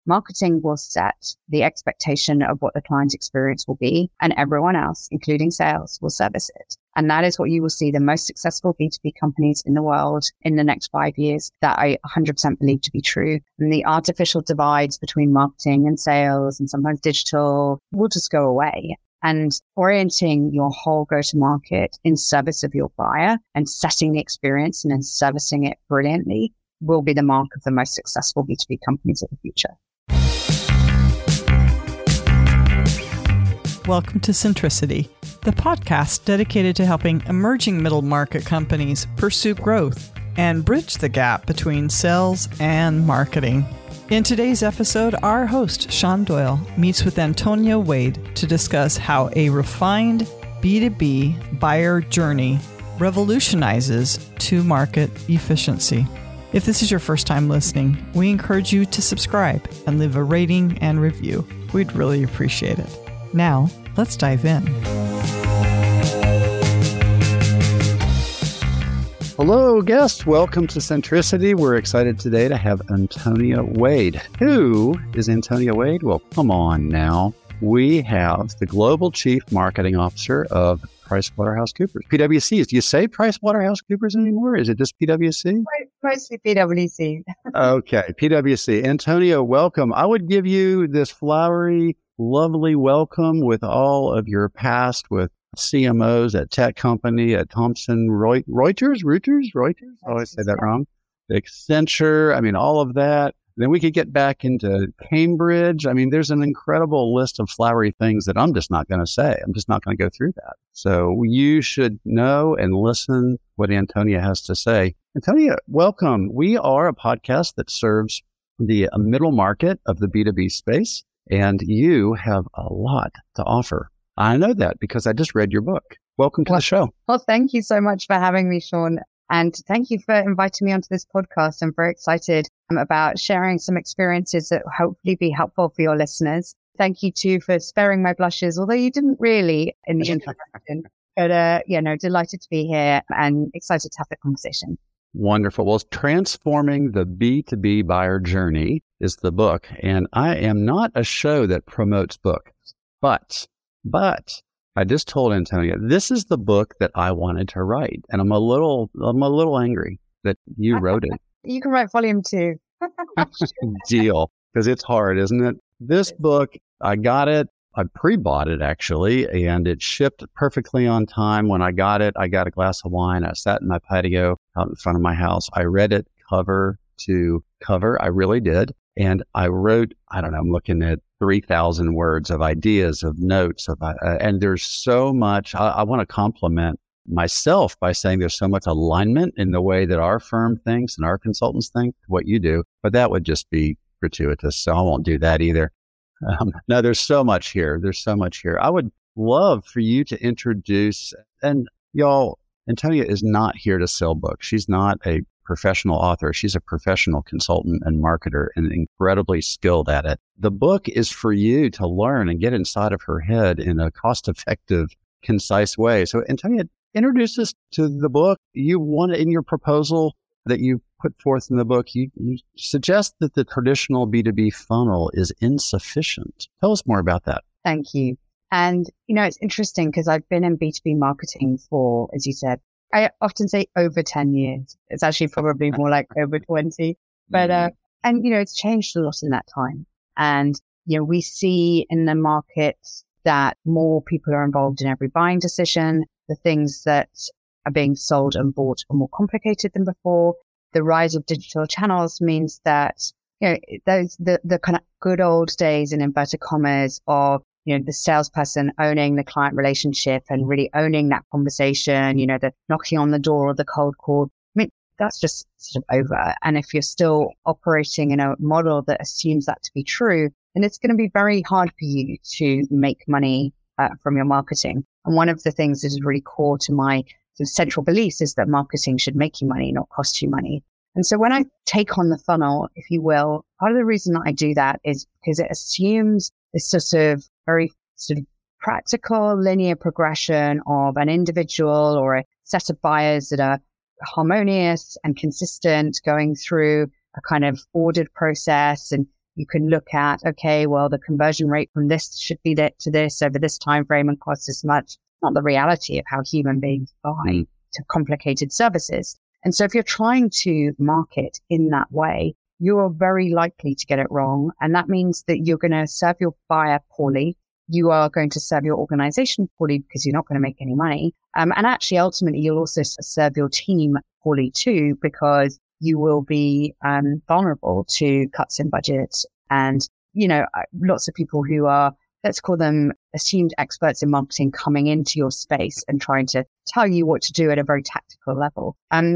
Marketing will set the expectation of what the client experience will be, and everyone else, including sales, will service it. And that is what you will see the most successful B2B companies in the world in the next 5 years. That I 100% believe to be true. And the artificial divides between marketing and sales and sometimes digital will just go away. And orienting your whole go-to-market in service of your buyer and setting the experience and then servicing it brilliantly will be the mark of the most successful B2B companies of the future. Welcome to Centricity, the podcast dedicated to helping emerging middle market companies pursue growth and bridge the gap between sales and marketing. In today's episode, our host, Sean Doyle, meets with Antonia Wade to discuss how a refined B2B buyer journey revolutionizes to-market efficiency. If this is your first time listening, we encourage you to subscribe and leave a rating and review. We'd really appreciate it. Now, let's dive in. Hello, guests. Welcome to Centricity. We're excited today to have Antonia Wade. Who is Antonia Wade? Well, come on now. We have the Global Chief Marketing Officer of PricewaterhouseCoopers. PwC. Do you say PricewaterhouseCoopers anymore? Is it just PwC? Mostly PwC. Okay, PwC. Antonia, welcome. I would give you this flowery, lovely welcome with all of your past with CMOs at tech company, at Thomson Reuters? I always say that wrong. Accenture, I mean, all of that. Then we could get back into Cambridge. I mean, there's an incredible list of flowery things that I'm just not going to say. I'm just not going to go through that. So you should know and listen what Antonia has to say. Antonia, welcome. We are a podcast that serves the middle market of the B2B space, and you have a lot to offer. I know that because I just read your book. Welcome to the show. Well, thank you so much for having me, Sean. And thank you for inviting me onto this podcast. I'm very excited about sharing some experiences that will hopefully be helpful for your listeners. Thank you too for sparing my blushes, although you didn't really in the introduction. But, delighted to be here and excited to have the conversation. Wonderful. Well, Transforming the B2B Buyer Journey is the book. And I am not a show that promotes books, but I just told Antonia, this is the book that I wanted to write. And I'm a little angry that you wrote it. You can write volume 2. Deal. Because it's hard, isn't it? This book, I got it. I pre-bought it actually, and it shipped perfectly on time. When I got it, I got a glass of wine. I sat in my patio out in front of my house. I read it cover to cover. I really did. And I wrote, I'm looking at 3,000 words of ideas, of notes, and there's so much. I want to compliment myself by saying there's so much alignment in the way that our firm thinks and our consultants think, what you do, but that would just be gratuitous, so I won't do that either. No, there's so much here. I would love for you to introduce, and y'all, Antonia is not here to sell books. She's not a professional author. She's a professional consultant and marketer and incredibly skilled at it. The book is for you to learn and get inside of her head in a cost-effective, concise way. So, Antonia, introduce us to the book. You want in your proposal that you put forth in the book, you suggest that the traditional B2B funnel is insufficient. Tell us more about that. Thank you. And, it's interesting because I've been in B2B marketing for, as you said, I often say over 10 years. It's actually probably more like over 20. But, it's changed a lot in that time. And, we see in the markets that more people are involved in every buying decision. The things that are being sold and bought are more complicated than before. The rise of digital channels means that, the kind of good old days in inverted commas of, the salesperson owning the client relationship and really owning that conversation, the knocking on the door or the cold call. I mean, that's just sort of over. And if you're still operating in a model that assumes that to be true, then it's going to be very hard for you to make money from your marketing. And one of the things that is really core to my sort of central beliefs is that marketing should make you money, not cost you money. And so when I take on the funnel, if you will, part of the reason that I do that is because it assumes this sort of very sort of practical linear progression of an individual or a set of buyers that are harmonious and consistent going through a kind of ordered process. And You can look at, okay, well, the conversion rate from this should be that to this over this time frame and cost this much. Not the reality of how human beings buy to complicated services. And so if you're trying to market in that way, you are very likely to get it wrong. And that means that you're going to serve your buyer poorly. You are going to serve your organization poorly because you're not going to make any money. And actually, ultimately, you'll also serve your team poorly too, because you will be vulnerable to cuts in budget and, lots of people who are, let's call them assumed experts in marketing, coming into your space and trying to tell you what to do at a very tactical level.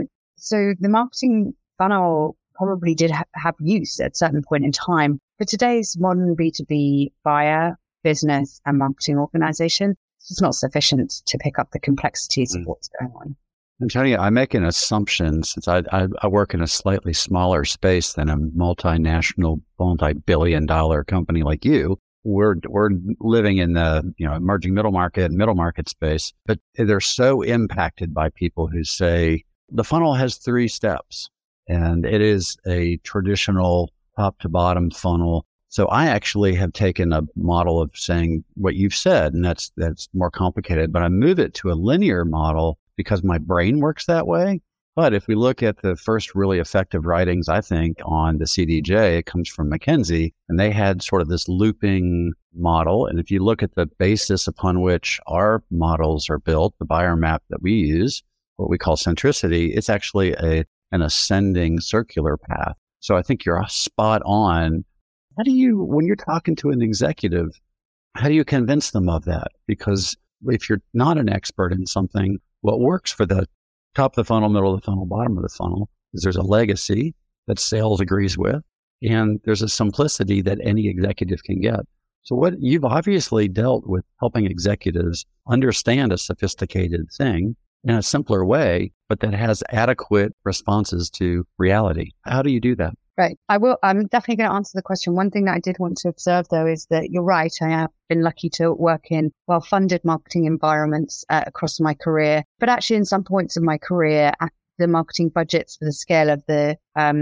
So the marketing funnel probably did have use at a certain point in time. For today's modern B2B buyer, business and marketing organization, it's not sufficient to pick up the complexities of what's going on. Antonia, I make an assumption, since I work in a slightly smaller space than a multinational, multi-billion-dollar company like you. We're living in the emerging middle market space, but they're so impacted by people who say the funnel has 3 steps, and it is a traditional top to bottom funnel. So I actually have taken a model of saying what you've said, and that's more complicated, but I move it to a linear model because my brain works that way. But if we look at the first really effective writings, I think, on the CDJ, it comes from McKinsey, and they had sort of this looping model. And if you look at the basis upon which our models are built, the buyer map that we use, what we call centricity, it's actually an ascending circular path. So I think you're spot on. How do you, when you're talking to an executive, how do you convince them of that? Because if you're not an expert in something, what works for the top of the funnel, middle of the funnel, bottom of the funnel is there's a legacy that sales agrees with, and there's a simplicity that any executive can get. So what you've obviously dealt with helping executives understand a sophisticated thing in a simpler way, but that has adequate responses to reality. How do you do that? Right. I'm definitely going to answer the question. One thing that I did want to observe, though, is that you're right. I have been lucky to work in well-funded marketing environments across my career. But actually, in some points of my career, the marketing budgets for the scale of the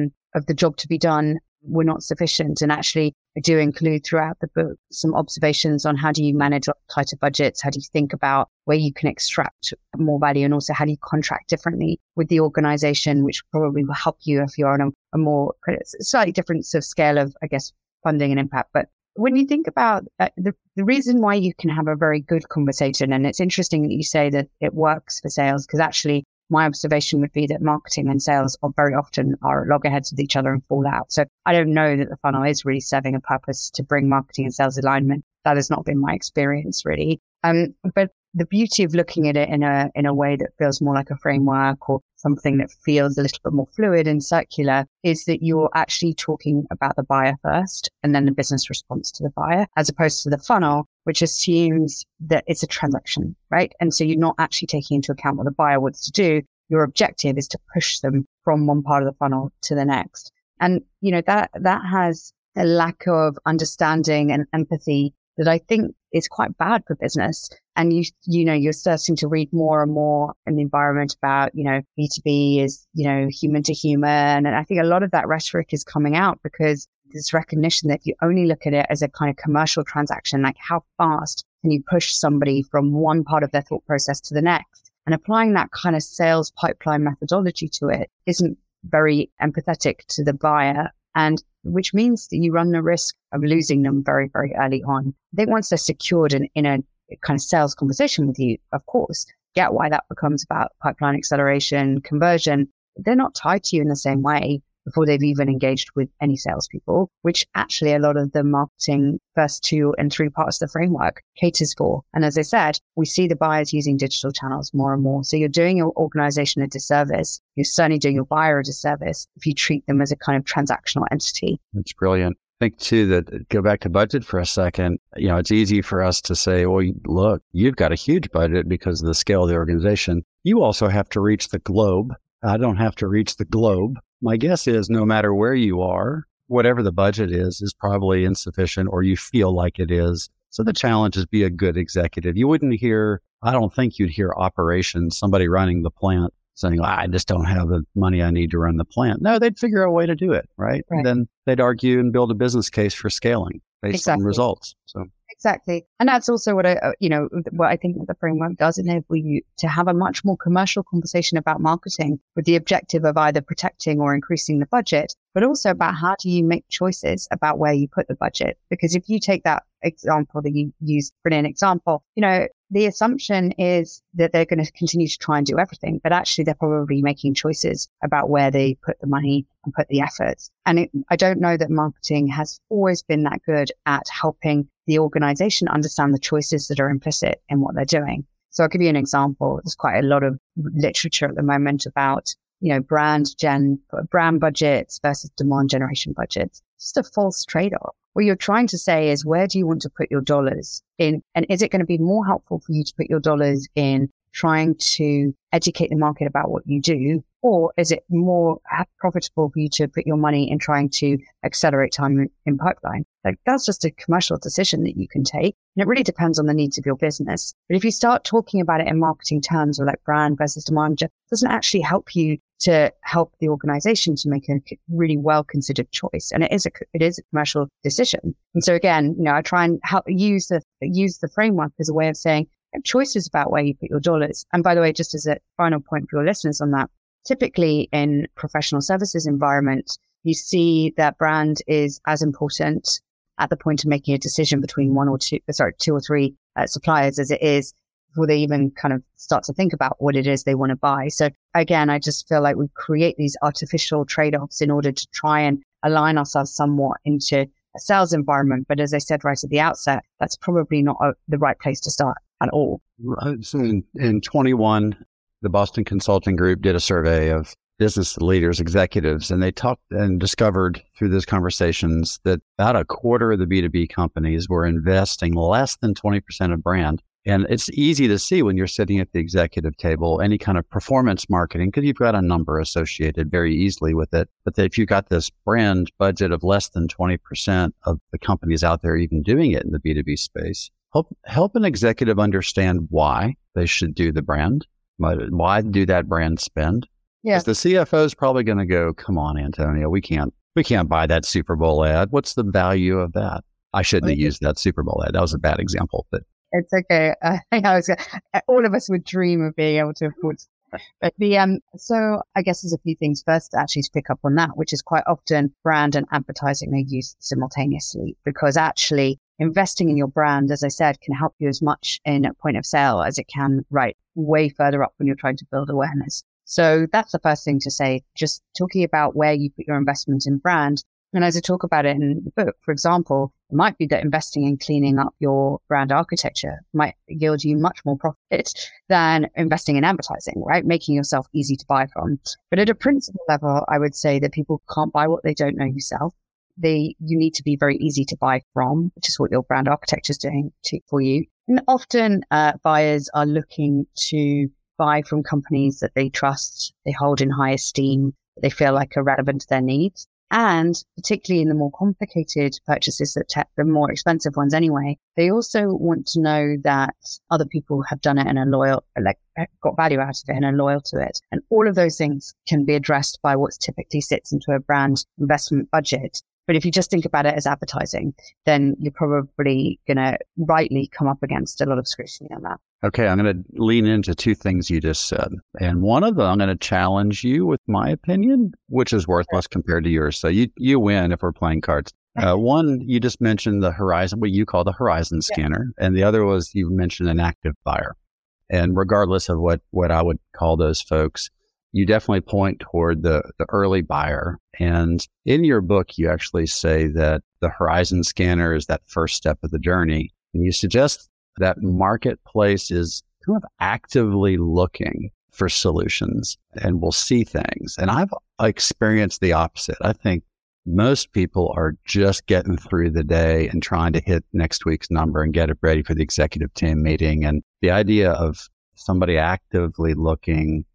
job to be done were not sufficient. And actually, I do include throughout the book some observations on how do you manage tighter budgets? How do you think about where you can extract more value? And also, how do you contract differently with the organization, which probably will help you if you're on a more slightly different sort of scale of, I guess, funding and impact. But when you think about the reason why you can have a very good conversation, and it's interesting that you say that it works for sales, because actually my observation would be that marketing and sales are very often are loggerheads with each other and fall out. So I don't know that the funnel is really serving a purpose to bring marketing and sales alignment. That has not been my experience, really. But the beauty of looking at it in a way that feels more like a framework or something that feels a little bit more fluid and circular is that you're actually talking about the buyer first and then the business response to the buyer, as opposed to the funnel, which assumes that it's a transaction, right? And so you're not actually taking into account what the buyer wants to do. Your objective is to push them from one part of the funnel to the next. And, that has a lack of understanding and empathy that I think is quite bad for business. And you're starting to read more and more in the environment about, B2B is, human to human. And I think a lot of that rhetoric is coming out because there's recognition that if you only look at it as a kind of commercial transaction, like how fast can you push somebody from one part of their thought process to the next? And applying that kind of sales pipeline methodology to it isn't very empathetic to the buyer, and which means that you run the risk of losing them very, very early on. I think once they're secured in a kind of sales conversation with you, of course, get why that becomes about pipeline acceleration, conversion. They're not tied to you in the same way before they've even engaged with any salespeople, which actually a lot of the marketing first 2 and 3 parts of the framework caters for. And as I said, we see the buyers using digital channels more and more. So you're doing your organization a disservice. You're certainly doing your buyer a disservice if you treat them as a kind of transactional entity. That's brilliant. I think too that, go back to budget for a second, it's easy for us to say, well, look, you've got a huge budget because of the scale of the organization. You also have to reach the globe. I don't have to reach the globe. My guess is no matter where you are, whatever the budget is probably insufficient, or you feel like it is. So the challenge is be a good executive. You wouldn't hear, I don't think you'd hear operations, somebody running the plant, saying, I just don't have the money I need to run the plant. No, they'd figure out a way to do it, right? And then they'd argue and build a business case for scaling based on results. So exactly. And that's also what what I think that the framework does enable you to have a much more commercial conversation about marketing with the objective of either protecting or increasing the budget, but also about how do you make choices about where you put the budget? Because if you take that example that you used, brilliant example, the assumption is that they're going to continue to try and do everything, but actually they're probably making choices about where they put the money and put the efforts. And I don't know that marketing has always been that good at helping the organization understand the choices that are implicit in what they're doing. So I'll give you an example. There's quite a lot of literature at the moment about, brand budgets versus demand generation budgets. It's just a false trade-off. What you're trying to say is, where do you want to put your dollars in? And is it going to be more helpful for you to put your dollars in trying to educate the market about what you do? Or is it more profitable for you to put your money in trying to accelerate time in pipeline? Like, that's just a commercial decision that you can take. And it really depends on the needs of your business. But if you start talking about it in marketing terms, or like brand versus demand, it doesn't actually help you to help the organization to make a really well-considered choice. And it is a commercial decision. And so again, I try and use the framework as a way of saying, choices about where you put your dollars. And by the way, just as a final point for your listeners on that, typically in professional services environment, you see that brand is as important at the point of making a decision between two or three suppliers as it is before they even kind of start to think about what it is they want to buy. So again, I just feel like we create these artificial trade-offs in order to try and align ourselves somewhat into a sales environment. But as I said right at the outset, that's probably not the right place to start at all. So in 21, the Boston Consulting Group did a survey of business leaders, executives, and they talked and discovered through those conversations that about a quarter of the B2B companies were investing less than 20% of brand. And it's easy to see when you're sitting at the executive table, any kind of performance marketing, because you've got a number associated very easily with it. But if you've got this brand budget of less than 20% of the companies out there even doing it in the B2B space, help an executive understand why they should do the brand. Why do that brand spend? Yeah. Because the CFO is probably going to go, come on, Antonio, we can't buy that Super Bowl ad. What's the value of that? I shouldn't have used that Super Bowl ad. That was a bad example, but it's okay. All of us would dream of being able to afford. But so I guess there's a few things first actually to pick up on that, which is quite often brand and advertising are used simultaneously, because actually investing in your brand, as I said, can help you as much in a point of sale as it can way further up when you're trying to build awareness. So that's the first thing to say, just talking about where you put your investment in brand. And as I talk about it in the book, for example, it might be that investing in cleaning up your brand architecture might yield you much more profit than investing in advertising, right? Making yourself easy to buy from. But at a principle level, I would say that people can't buy what they don't know you sell. You need to be very easy to buy from, which is what your brand architecture is doing for you. And often buyers are looking to buy from companies that they trust, they hold in high esteem, that they feel like are relevant to their needs. And particularly in the more complicated purchases, the more expensive ones anyway, they also want to know that other people have done it and got value out of it and are loyal to it. And all of those things can be addressed by what typically sits into a brand investment budget. But if you just think about it as advertising, then you're probably going to rightly come up against a lot of scrutiny on that. Okay, I'm going to lean into two things you just said. And one of them, I'm going to challenge you with my opinion, which is worthless compared to yours. So you win if we're playing cards. One, you just mentioned the horizon, what you call the horizon scanner. And the other was you mentioned an active buyer. And regardless of what I would call those folks, you definitely point toward the early buyer. And in your book, you actually say that the horizon scanner is that first step of the journey. And you suggest that marketplace is kind of actively looking for solutions and will see things. And I've experienced the opposite. I think most people are just getting through the day and trying to hit next week's number and get it ready for the executive team meeting. And the idea of somebody actively looking,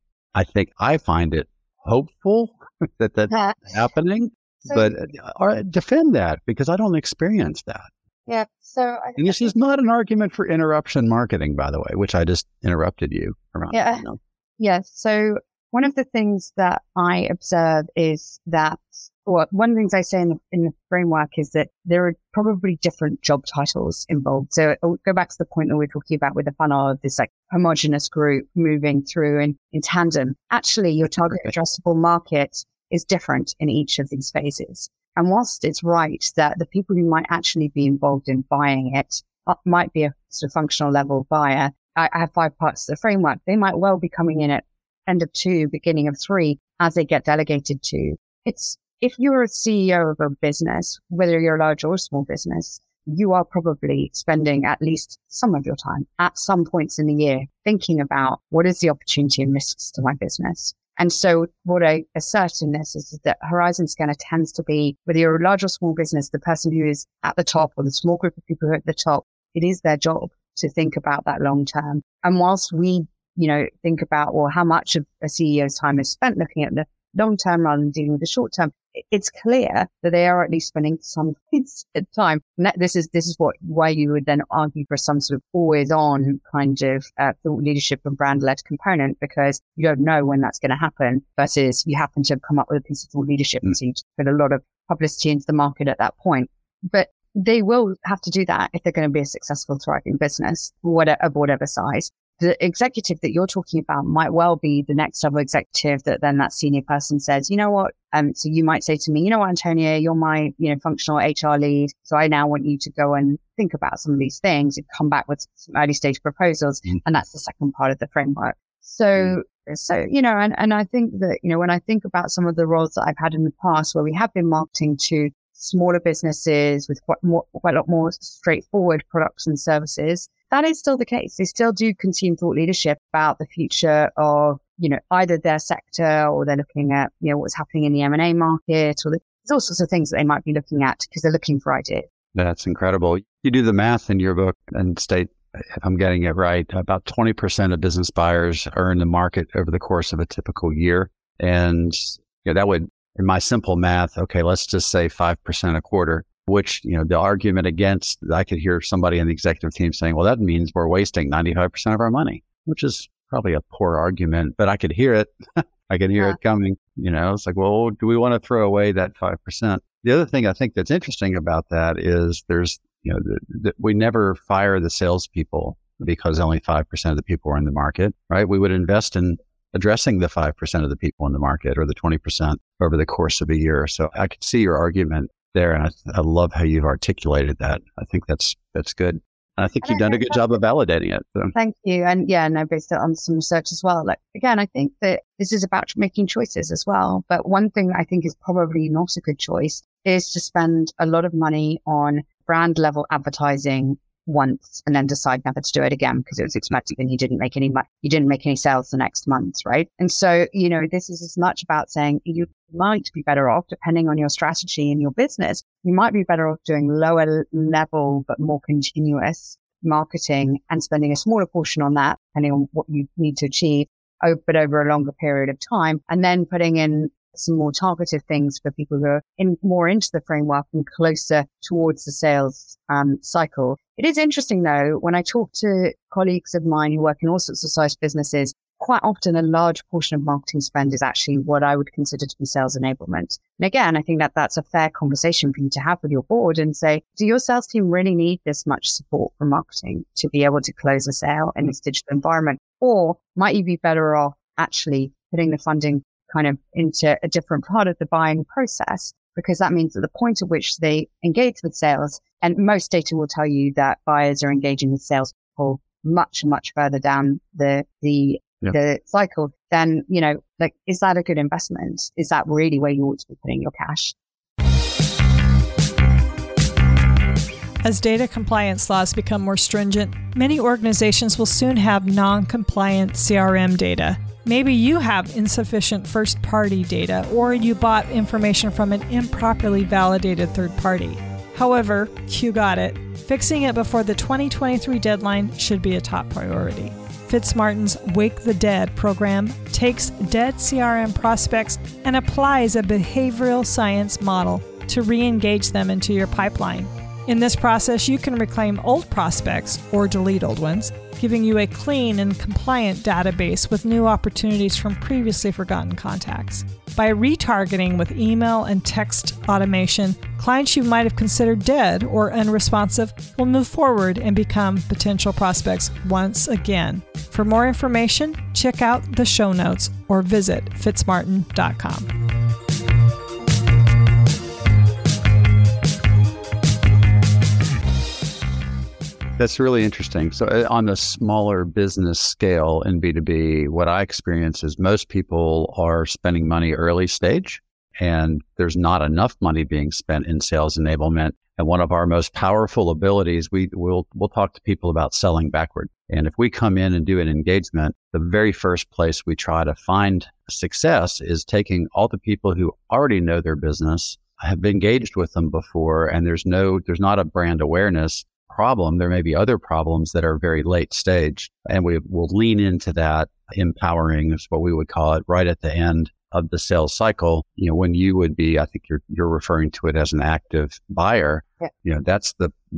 I find it hopeful that that's happening, but defend that because I don't experience that. Yeah. And this is not an argument for interruption marketing, by the way, which I just interrupted you around. Yeah. Yeah. So one of the things that I observe is that, or one of the things I say in the framework is that there are probably different job titles involved. So I'll go back to the point that we were talking about with the funnel of this like homogenous group moving through in tandem. Actually, your target addressable market is different in each of these phases. And whilst it's right that the people who might actually be involved in buying it might be a sort of functional level buyer, I have 5 parts of the framework. They might well be coming in at end of 2, beginning of 3 as they get delegated to. If you're a CEO of a business, whether you're a large or a small business, you are probably spending at least some of your time at some points in the year thinking about what is the opportunity and risks to my business. And so what I assert in this is that Horizon Scanner tends to be, whether you're a large or small business, the person who is at the top or the small group of people who are at the top, it is their job to think about that long term. And whilst we, think about, well, how much of a CEO's time is spent looking at the long term rather than dealing with the short term, it's clear that they are at least spending some time. And this is why you would then argue for some sort of always on kind of thought leadership and brand led component, because you don't know when that's going to happen versus you happen to have come up with a piece of thought leadership and so you put a lot of publicity into the market at that point. But they will have to do that if they're going to be a successful, thriving business, of whatever size. The executive that you're talking about might well be the next level executive that then that senior person says, you know what? So you might say to me, you know what, Antonia, you're my, functional HR lead. So I now want you to go and think about some of these things and come back with some early stage proposals. And that's the second part of the framework. So, and I think that, when I think about some of the roles that I've had in the past where we have been marketing to smaller businesses with quite a lot more straightforward products and services, that is still the case. They still do consume thought leadership about the future of, either their sector, or they're looking at, what's happening in the M&A market, or there's all sorts of things that they might be looking at because they're looking for ideas. That's incredible. You do the math in your book and state, if I'm getting it right, about 20% of business buyers are in the market over the course of a typical year. And that would, in my simple math, okay, let's just say 5% a quarter, which, the argument against, I could hear somebody in the executive team saying, well, that means we're wasting 95% of our money, which is probably a poor argument, but I could hear it. I could hear it coming. It's like, well, do we want to throw away that 5%? The other thing I think that's interesting about that is there's, we never fire the salespeople because only 5% of the people are in the market, right? We would invest in addressing the 5% of the people in the market, or the 20% over the course of a year. So I could see your argument there, and I love how you've articulated that. I think that's good. And I think you've done a good job of validating it. So. Thank you. And based on some research as well. Like, again, I think that this is about making choices as well. But one thing I think is probably not a good choice is to spend a lot of money on brand level advertising once and then decide never to do it again because it was expensive and you didn't make any sales the next month, right? And so, this is as much about saying you might be better off, depending on your strategy in your business, you might be better off doing lower level but more continuous marketing and spending a smaller portion on that, depending on what you need to achieve, but over a longer period of time, and then putting in some more targeted things for people who are more into the framework and closer towards the sales cycle. It is interesting, though, when I talk to colleagues of mine who work in all sorts of size businesses, quite often a large portion of marketing spend is actually what I would consider to be sales enablement. And again, I think that that's a fair conversation for you to have with your board and say, do your sales team really need this much support from marketing to be able to close a sale in this digital environment? Or might you be better off actually putting the funding kind of into a different part of the buying process? Because that means at the point at which they engage with sales, and most data will tell you that buyers are engaging with sales people much, much further down the cycle, then, is that a good investment? Is that really where you ought to be putting your cash? As data compliance laws become more stringent, many organizations will soon have non-compliant CRM data. Maybe you have insufficient first-party data, or you bought information from an improperly validated third party. However, you got it. Fixing it before the 2023 deadline should be a top priority. Fitzmartin's Wake the Dead program takes dead CRM prospects and applies a behavioral science model to re-engage them into your pipeline. In this process, you can reclaim old prospects or delete old ones, giving you a clean and compliant database with new opportunities from previously forgotten contacts. By retargeting with email and text automation, clients you might have considered dead or unresponsive will move forward and become potential prospects once again. For more information, check out the show notes or visit fitzmartin.com. That's really interesting. So on the smaller business scale in B2B, what I experience is most people are spending money early stage, and there's not enough money being spent in sales enablement. And one of our most powerful abilities, we'll talk to people about selling backward. And if we come in and do an engagement, the very first place we try to find success is taking all the people who already know their business, have engaged with them before, and there's not a brand awareness problem. There may be other problems that are very late stage, and we will lean into that. Empowering is what we would call it, right at the end of the sales cycle. When you would be, I think you're referring to it as an active buyer. Yeah. That's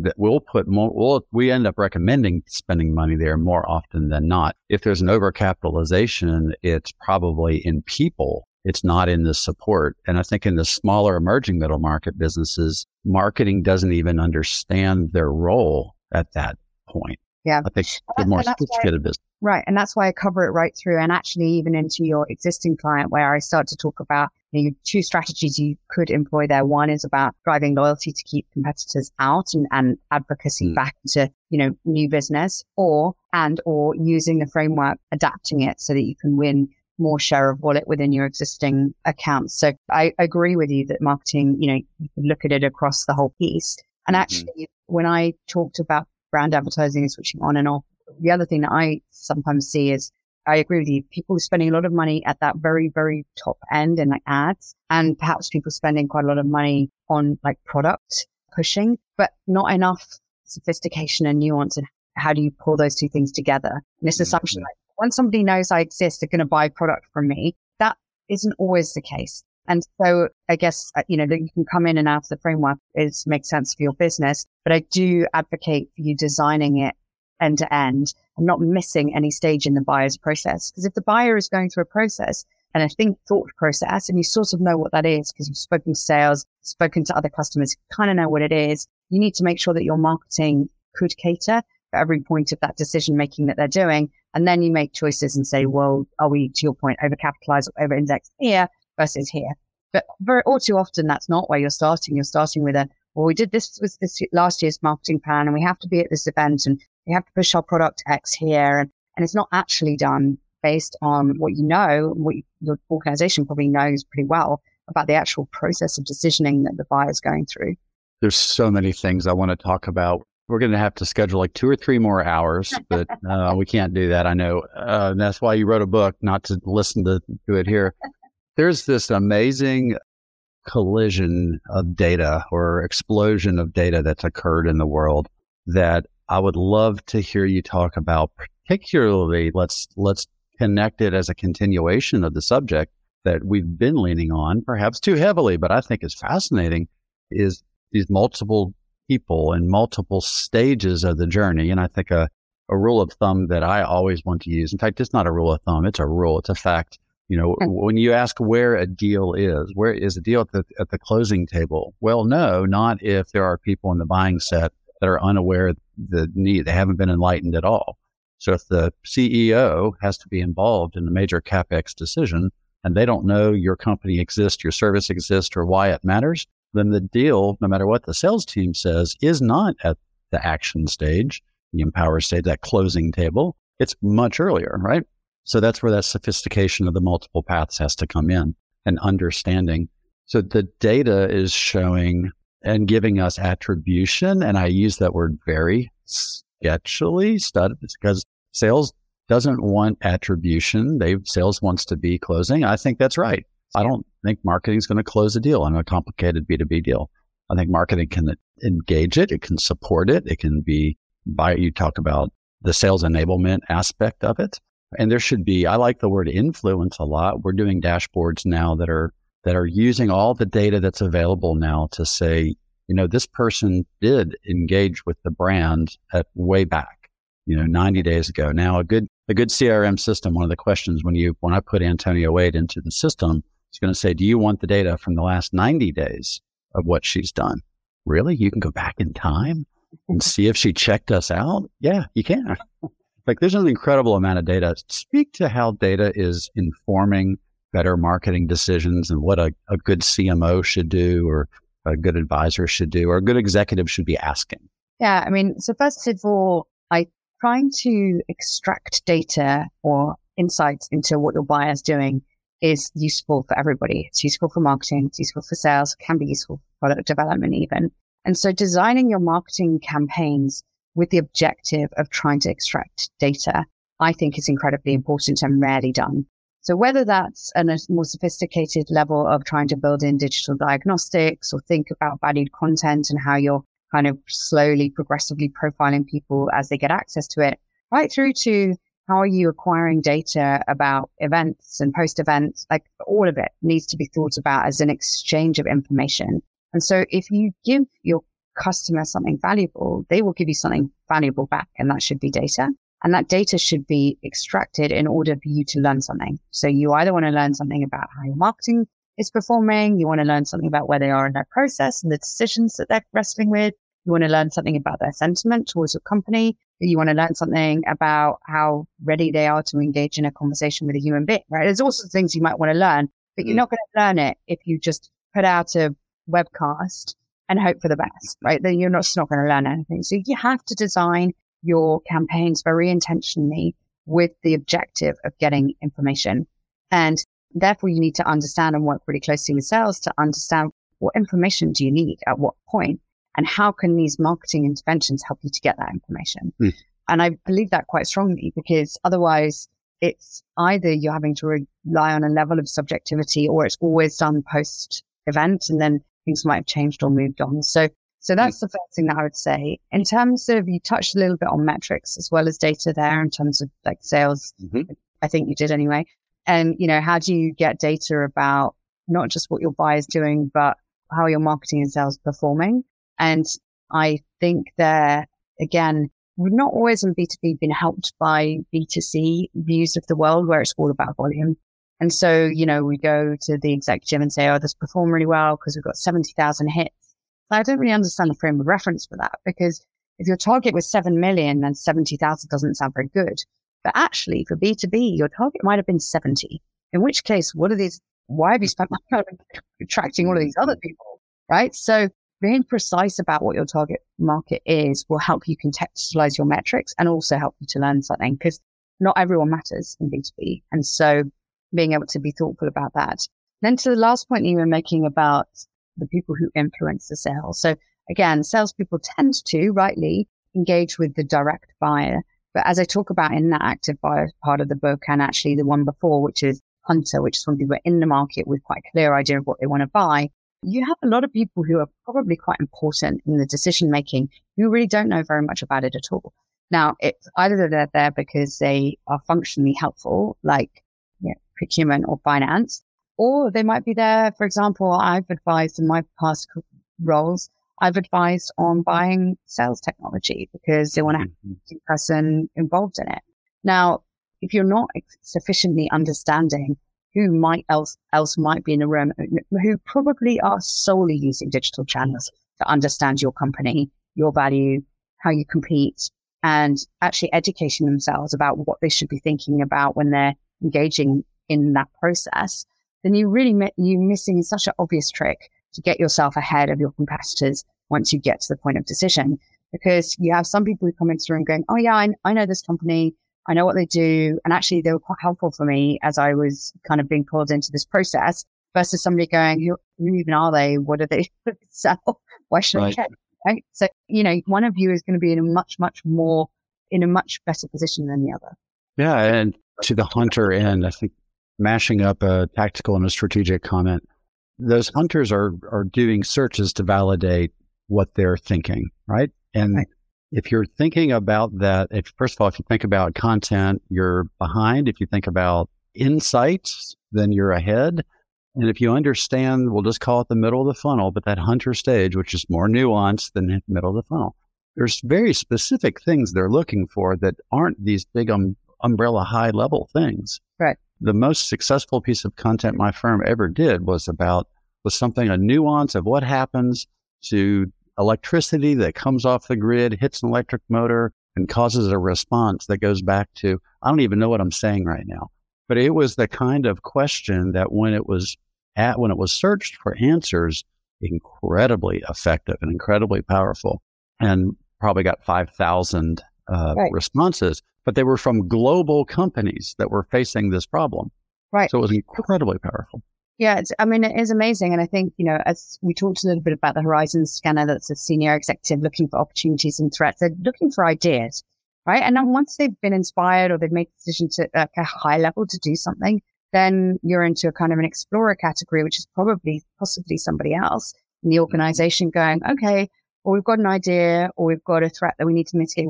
we end up recommending spending money there more often than not. If there's an overcapitalization, it's probably in people. It's not in the support. And I think in the smaller emerging middle market businesses, marketing doesn't even understand their role at that point. Yeah. I think the more sophisticated business. Right. And that's why I cover it right through, and actually even into your existing client, where I start to talk about two strategies you could employ there. One is about driving loyalty to keep competitors out and advocacy back to, new business, or using the framework, adapting it so that you can win more share of wallet within your existing accounts. So I agree with you that marketing, you can look at it across the whole piece. And actually, when I talked about brand advertising and switching on and off, the other thing that I sometimes see is, I agree with you, people spending a lot of money at that very, very top end in like ads, and perhaps people spending quite a lot of money on like product pushing, but not enough sophistication and nuance. And how do you pull those two things together? And this assumption, like, once somebody knows I exist, they're going to buy product from me. That isn't always the case. And so I guess, that you can come in and out of the framework makes sense for your business, but I do advocate for you designing it end to end and not missing any stage in the buyer's process. Because if the buyer is going through a process and a thought process, and you sort of know what that is because you've spoken to sales, spoken to other customers, you kind of know what it is, you need to make sure that your marketing could cater for every point of that decision making that they're doing. And then you make choices and say, well, are we, to your point, overcapitalized or over-indexed here versus here? But all too often, that's not where you're starting. You're starting with we did this with this last year's marketing plan, and we have to be at this event, and we have to push our product X here. And it's not actually done based on what what your organization probably knows pretty well about the actual process of decisioning that the buyer's going through. There's so many things I want to talk about. We're going to have to schedule like 2 or 3 more hours, but we can't do that. I know. And that's why you wrote a book, not to listen to it here. There's this amazing collision of data or explosion of data that's occurred in the world that I would love to hear you talk about. Particularly, let's connect it as a continuation of the subject that we've been leaning on, perhaps too heavily, but I think is fascinating, is these multiple people in multiple stages of the journey. And I think a rule of thumb that I always want to use, in fact, it's not a rule of thumb, it's a rule, it's a fact. When you ask where a deal is, where is a deal at the closing table? Well, no, not if there are people in the buying set that are unaware of the need. They haven't been enlightened at all. So if the CEO has to be involved in a major CapEx decision and they don't know your company exists, your service exists, or why it matters, then the deal, no matter what the sales team says, is not at the action stage, the empower stage, that closing table. It's much earlier, right? So that's where that sophistication of the multiple paths has to come in and understanding. So the data is showing and giving us attribution. And I use that word very sketchily, because sales doesn't want attribution. Sales wants to be closing. I think that's right. I don't think marketing is going to close a deal on a complicated B2B deal. I think marketing can engage it. It can support it. It can be you talk about the sales enablement aspect of it. And there should be, I like the word influence a lot. We're doing dashboards now that are using all the data that's available now to say, this person did engage with the brand at way back, 90 days ago. Now, a good CRM system, one of the questions when I put Antonia Wade into the system, it's going to say, do you want the data from the last 90 days of what she's done? Really? You can go back in time and see if she checked us out? Yeah, you can. There's an incredible amount of data. Speak to how data is informing better marketing decisions and what a good CMO should do, or a good advisor should do, or a good executive should be asking. Yeah, so first of all, trying to extract data or insights into what your buyer is doing is useful for everybody. It's useful for marketing, it's useful for sales, it can be useful for product development even. And so designing your marketing campaigns with the objective of trying to extract data, I think is incredibly important and rarely done. So whether that's a more sophisticated level of trying to build in digital diagnostics, or think about valued content and how you're kind of slowly, progressively profiling people as they get access to it, right through to how are you acquiring data about events and post-events, all of it needs to be thought about as an exchange of information. And so if you give your customer something valuable, they will give you something valuable back, and that should be data. And that data should be extracted in order for you to learn something. So you either want to learn something about how your marketing is performing, you want to learn something about where they are in their process and the decisions that they're wrestling with, you want to learn something about their sentiment towards your company, you want to learn something about how ready they are to engage in a conversation with a human being, right? There's all sorts of things you might want to learn, but you're not going to learn it if you just put out a webcast and hope for the best, right? Then you're just not going to learn anything. So you have to design your campaigns very intentionally with the objective of getting information. And therefore, you need to understand and work really closely with sales to understand what information do you need at what point, and how can these marketing interventions help you to get that information. And I believe that quite strongly, because otherwise it's either you're having to rely on a level of subjectivity, or it's always done post event and then things might have changed or moved on. So that's the first thing that I would say. In terms of, you touched a little bit on metrics as well as data there in terms of sales. I think you did anyway. And, how do you get data about not just what your buyer's doing, but how your marketing and sales performing? And I think there, again, we've not always in B2B been helped by B2C views of the world where it's all about volume. And so, we go to the executive and say, oh, this performed really well because we've got 70,000 hits. I don't really understand the frame of reference for that, because if your target was 7 million, then 70,000 doesn't sound very good. But actually for B2B, your target might have been 70, in which case, why have you spent money on attracting all of these other people, right? So being precise about what your target market is will help you contextualize your metrics and also help you to learn something, because not everyone matters in B2B. And so being able to be thoughtful about that. Then to the last point you were making about the people who influence the sales. So again, salespeople tend to rightly engage with the direct buyer. But as I talk about in that active buyer part of the book, and actually the one before, which is Hunter, which is when people are in the market with quite a clear idea of what they want to buy, you have a lot of people who are probably quite important in the decision making who really don't know very much about it at all. Now, it's either they're there because they are functionally helpful, like procurement or finance, or they might be there. For example, I've advised in my past roles, I've advised on buying sales technology because they want to have a person involved in it. Now, if you're not sufficiently understanding who else might be in the room, who probably are solely using digital channels to understand your company, your value, how you compete, and actually educating themselves about what they should be thinking about when they're engaging in that process, then you're missing such an obvious trick to get yourself ahead of your competitors once you get to the point of decision. Because you have some people who come into the room going, oh yeah, I know this company, I know what they do. And actually they were quite helpful for me as I was kind of being pulled into this process, versus somebody going, who even are they? What do they sell? Why should I care? Right? So, one of you is going to be in a much better position than the other. Yeah. And to the hunter end, I think mashing up a tactical and a strategic comment, those hunters are doing searches to validate what they're thinking, right? And if you're thinking about that, first of all, if you think about content, you're behind. If you think about insights, then you're ahead. And if you understand, we'll just call it the middle of the funnel, but that hunter stage, which is more nuanced than the middle of the funnel, there's very specific things they're looking for that aren't these big umbrella high level things. Right. The most successful piece of content my firm ever did was something, a nuance of what happens to electricity that comes off the grid, hits an electric motor, and causes a response that goes back to, I don't even know what I'm saying right now. But it was the kind of question that when it was searched for answers, incredibly effective and incredibly powerful, and probably got 5,000 responses. But they were from global companies that were facing this problem. Right. So it was incredibly powerful. Yeah, it is amazing. And I think, as we talked a little bit about the Horizon Scanner, that's a senior executive looking for opportunities and threats. They're looking for ideas, right? And then once they've been inspired or they've made a decision to at a high level to do something, then you're into a kind of an explorer category, which is possibly somebody else in the organization going, okay, well, we've got an idea or we've got a threat that we need to mitigate.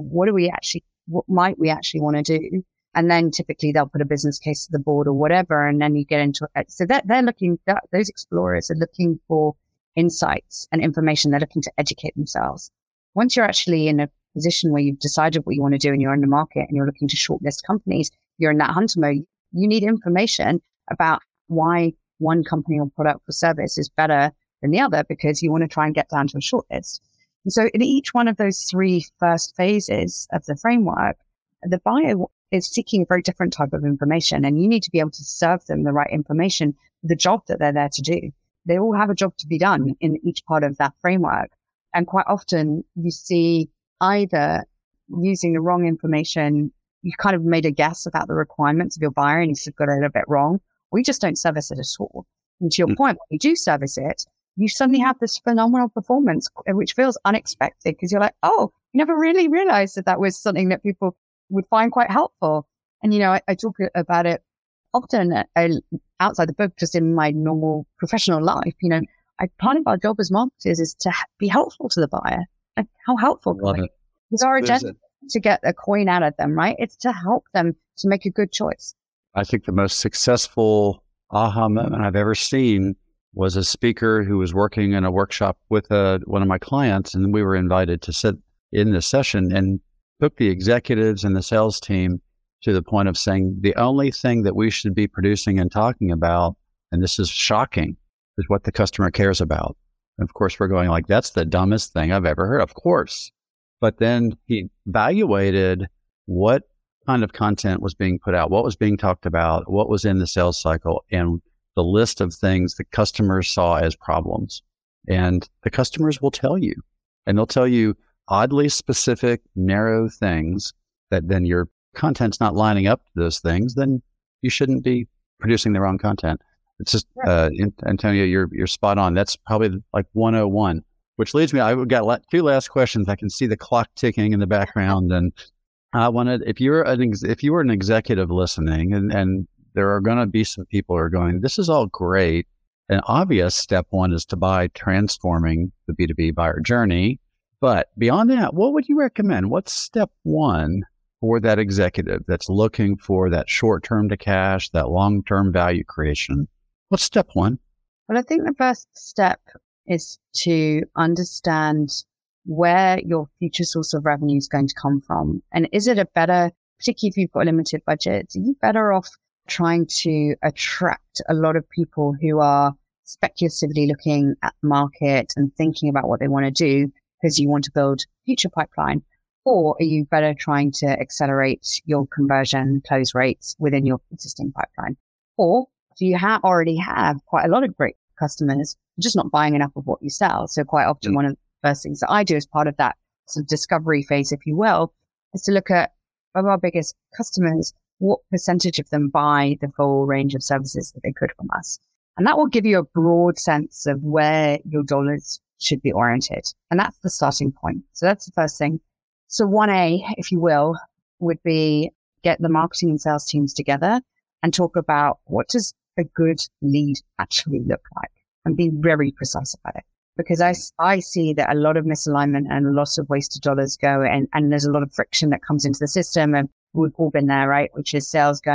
What might we actually want to do? And then typically they'll put a business case to the board or whatever. And then you get into it. So those explorers are looking for insights and information. They're looking to educate themselves. Once you're actually in a position where you've decided what you want to do and you're in the market and you're looking to shortlist companies, you're in that hunter mode. You need information about why one company or product or service is better than the other because you want to try and get down to a shortlist. And so in each one of those three first phases of the framework, the buyer is seeking a very different type of information, and you need to be able to serve them the right information for the job that they're there to do. They all have a job to be done in each part of that framework. And quite often you see either using the wrong information, you kind of made a guess about the requirements of your buyer and you've got it a little bit wrong, or you just don't service it at all. And to your point, when you do service it, you suddenly have this phenomenal performance, which feels unexpected because you're like, oh, you never really realized that was something that people would find quite helpful. And, I talk about it often outside the book, just in my normal professional life. Part of our job as marketers is to be helpful to the buyer. Like, how helpful? It's our agenda to get a coin out of them, right? It's to help them to make a good choice. I think the most successful aha moment I've ever seen was a speaker who was working in a workshop with one of my clients, and we were invited to sit in the session and took the executives and the sales team to the point of saying the only thing that we should be producing and talking about, and this is shocking, is what the customer cares about. And of course, we're going like, that's the dumbest thing I've ever heard, of course. But then he evaluated what kind of content was being put out, what was being talked about, what was in the sales cycle, and the list of things that customers saw as problems. And the customers will tell you, and they'll tell you oddly specific, narrow things that then your content's not lining up to those things, then you shouldn't be producing the wrong content. It's just, Antonio, you're spot on. That's probably like 101, which leads me, I've got two last questions. I can see the clock ticking in the background. And I wanted, if you were an executive listening, and there are going to be some people who are going, this is all great. An obvious step one is to buy Transforming the B2B Buyer Journey. But beyond that, what would you recommend? What's step one for that executive that's looking for that short-term to cash, that long-term value creation? What's step one? Well, I think the first step is to understand where your future source of revenue is going to come from. And is it particularly if you've got a limited budget, are you better off trying to attract a lot of people who are speculatively looking at the market and thinking about what they want to do because you want to build future pipeline? Or are you better trying to accelerate your conversion close rates within your existing pipeline? Or do you already have quite a lot of great customers, just not buying enough of what you sell? So quite often one of the first things that I do as part of that sort of discovery phase, if you will, is to look at of our biggest customers, what percentage of them buy the full range of services that they could from us? And that will give you a broad sense of where your dollars should be oriented. And that's the starting point. So that's the first thing. So 1A, if you will, would be get the marketing and sales teams together and talk about what does a good lead actually look like, and be very precise about it. Because I see that a lot of misalignment and a lot of wasted dollars go, and there's a lot of friction that comes into the system, and we've all been there, right? Which is sales going,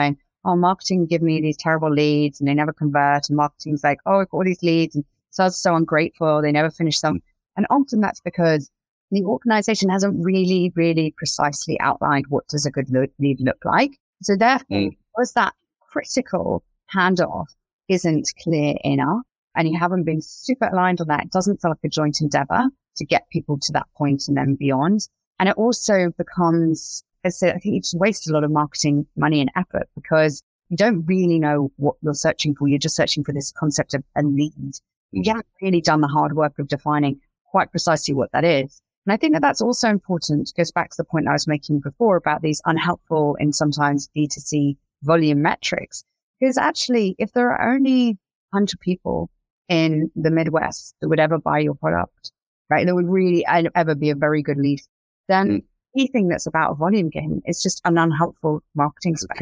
oh, marketing give me these terrible leads and they never convert. And marketing's like, oh, I've got all these leads and sales are so ungrateful. They never finish them. And often that's because the organization hasn't really, really precisely outlined what does a good lead look like. So therefore, because that critical handoff isn't clear enough and you haven't been super aligned on that, it doesn't feel like a joint endeavor to get people to that point and then beyond. And it also becomes, as I said, I think you just waste a lot of marketing money and effort because you don't really know what you're searching for. You're just searching for this concept of a lead. You haven't really done the hard work of defining quite precisely what that is. And I think that that's also important. It goes back to the point I was making before about these unhelpful and sometimes D2C volume metrics. Because actually, if there are only 100 people in the Midwest that would ever buy your product, right, that would really ever be a very good lead, then anything that's about a volume game is just an unhelpful marketing spec.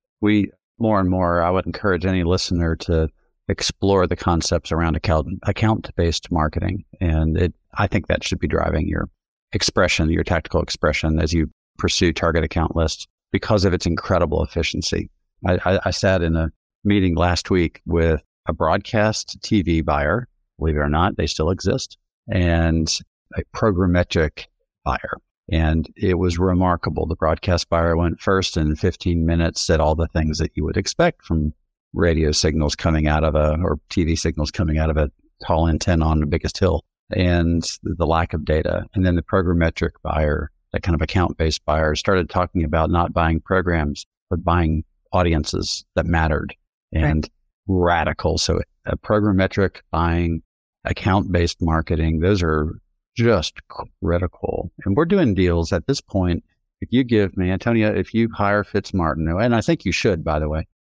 We more and more, I would encourage any listener to explore the concepts around account-based marketing. And I think that should be driving your expression, your tactical expression as you pursue target account lists because of its incredible efficiency. I sat in a meeting last week with a broadcast TV buyer, believe it or not, they still exist, and a programmatic buyer. And it was remarkable. The broadcast buyer went first in 15 minutes, said all the things that you would expect from radio signals coming out of or TV signals coming out of a tall antenna on the biggest hill and the lack of data. And then the programmatic buyer, that kind of account-based buyer, started talking about not buying programs, but buying audiences that mattered and radical. So a programmatic buying, account-based marketing, those are just critical. And we're doing deals at this point. If you give me, Antonia, if you hire Fitzmartin, and I think you should, by the way,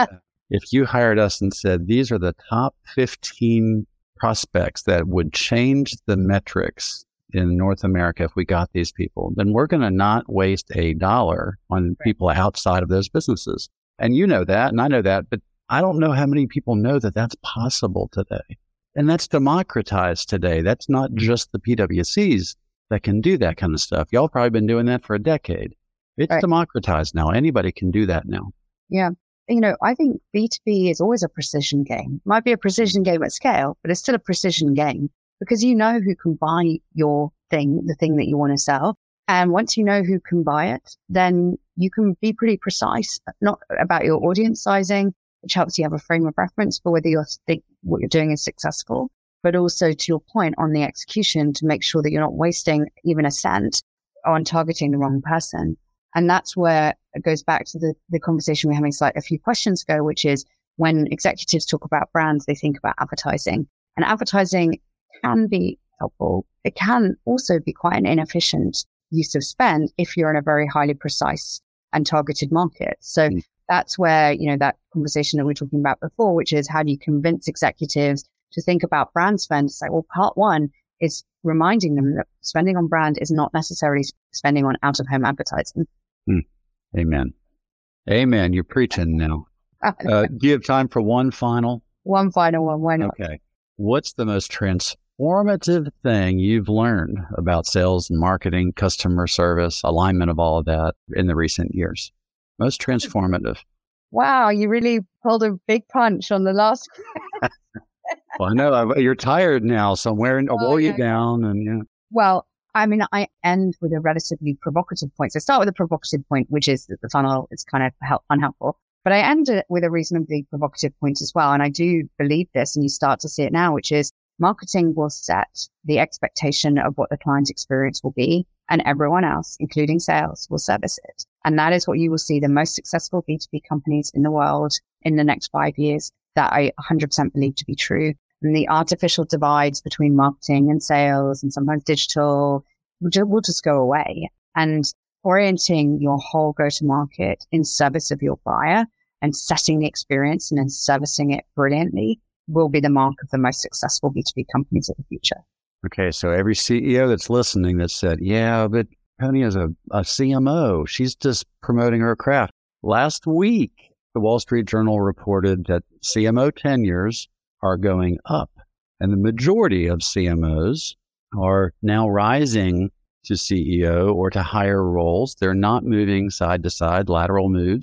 if you hired us and said, these are the top 15 prospects that would change the metrics in North America if we got these people, then we're going to not waste $1 on people outside of those businesses. And you know that, and I know that, but I don't know how many people know that that's possible today. And that's democratized today. That's not just the PWCs that can do that kind of stuff. Y'all probably been doing that for a decade. It's democratized now. Anybody can do that now. Yeah. You know, I think B2B is always a precision game. It might be a precision game at scale, but it's still a precision game because you know who can buy your thing, the thing that you want to sell. And once you know who can buy it, then you can be pretty precise, not about your audience sizing, which helps you have a frame of reference for whether what you're doing is successful, but also to your point on the execution to make sure that you're not wasting even a cent on targeting the wrong person. And that's where it goes back to the conversation we were having a few questions ago, which is when executives talk about brands, they think about advertising. And advertising can be helpful. It can also be quite an inefficient use of spend if you're in a very highly precise and targeted market. So that's where, you know, that conversation that we were talking about before, which is how do you convince executives to think about brand spend? It's like, well, part one is reminding them that spending on brand is not necessarily spending on out-of-home advertising. Amen. Amen. You're preaching now. Do you have time for one final? One final one. Why not? Okay. What's the most transformative thing you've learned about sales and marketing, customer service, alignment of all of that in the recent years? Most transformative. Wow. You really pulled a big punch on the last. Well, I know you're tired now, so I'm wearing, I'll roll you down and yeah. Well, I mean, I end with a relatively provocative point. So I start with a provocative point, which is that the funnel is kind of unhelpful. But I end it with a reasonably provocative point as well. And I do believe this, and you start to see it now, which is marketing will set the expectation of what the client experience will be, and everyone else, including sales, will service it. And that is what you will see the most successful B2B companies in the world in the next 5 years. That I 100% believe to be true. And the artificial divides between marketing and sales and sometimes digital will just go away. And orienting your whole go-to-market in service of your buyer and setting the experience and then servicing it brilliantly will be the mark of the most successful B2B companies of the future. Okay, so every CEO that's listening that said, yeah, but Tony is a CMO. She's just promoting her craft. Last week, the Wall Street Journal reported that CMO tenures are going up. And the majority of CMOs are now rising to CEO or to higher roles. They're not moving side to side. Lateral moves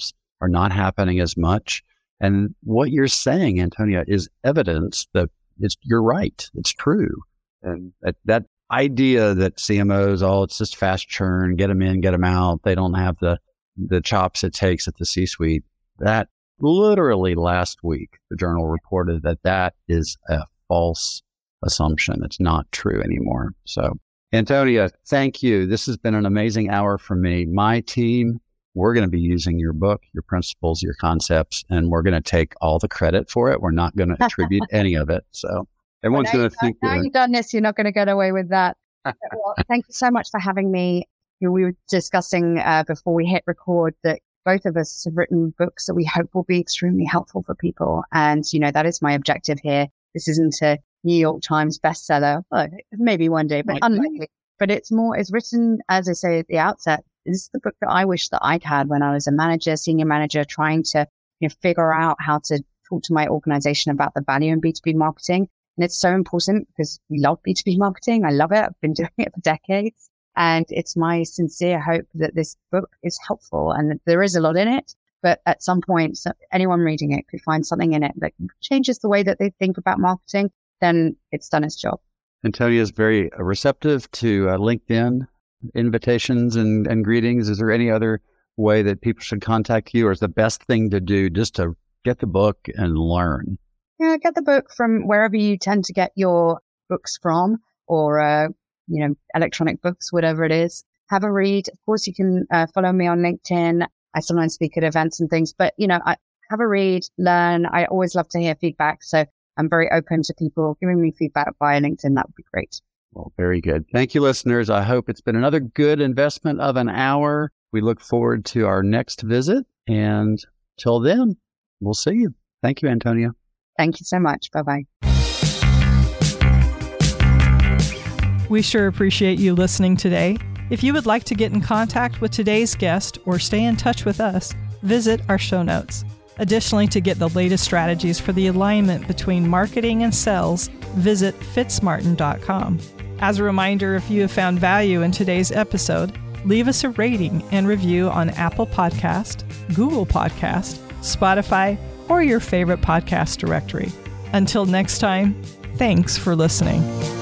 are not happening as much. And what you're saying, Antonia, is evidence that you're right. It's true. And that idea that CMOs, it's just fast churn, get them in, get them out. They don't have the chops it takes at the C-suite. That literally last week, the Journal reported that is a false assumption. It's not true anymore. So, Antonia, thank you. This has been an amazing hour for me. My team, we're going to be using your book, your principles, your concepts, and we're going to take all the credit for it. We're not going to attribute any of it. So everyone's going to think now you've done this, you're not going to get away with that. Well, thank you so much for having me. We were discussing before we hit record that both of us have written books that we hope will be extremely helpful for people. And, that is my objective here. This isn't a New York Times bestseller. Well, maybe one day, but unlikely. But it's written, as I say at the outset, this is the book that I wish that I'd had when I was a manager, senior manager, trying to figure out how to talk to my organization about the value in B2B marketing. And it's so important because we love B2B marketing. I love it. I've been doing it for decades. And it's my sincere hope that this book is helpful and that there is a lot in it. But at some point, anyone reading it could find something in it that changes the way that they think about marketing. Then it's done its job. Antonia is very receptive to LinkedIn invitations and greetings. Is there any other way that people should contact you, or is the best thing to do just to get the book and learn? Yeah, get the book from wherever you tend to get your books from, or electronic books, whatever it is. Have a read. Of course, you can follow me on LinkedIn. I sometimes speak at events and things, but I have a read, learn. I always love to hear feedback, so I'm very open to people giving me feedback via LinkedIn. That would be great. Well, very good. Thank you, listeners. I hope it's been another good investment of an hour. We look forward to our next visit. And till then, we'll see you. Thank you, Antonia. Thank you so much. Bye-bye. We sure appreciate you listening today. If you would like to get in contact with today's guest or stay in touch with us, visit our show notes. Additionally, to get the latest strategies for the alignment between marketing and sales, visit fitzmartin.com. As a reminder, if you have found value in today's episode, leave us a rating and review on Apple Podcast, Google Podcast, Spotify, or your favorite podcast directory. Until next time, thanks for listening.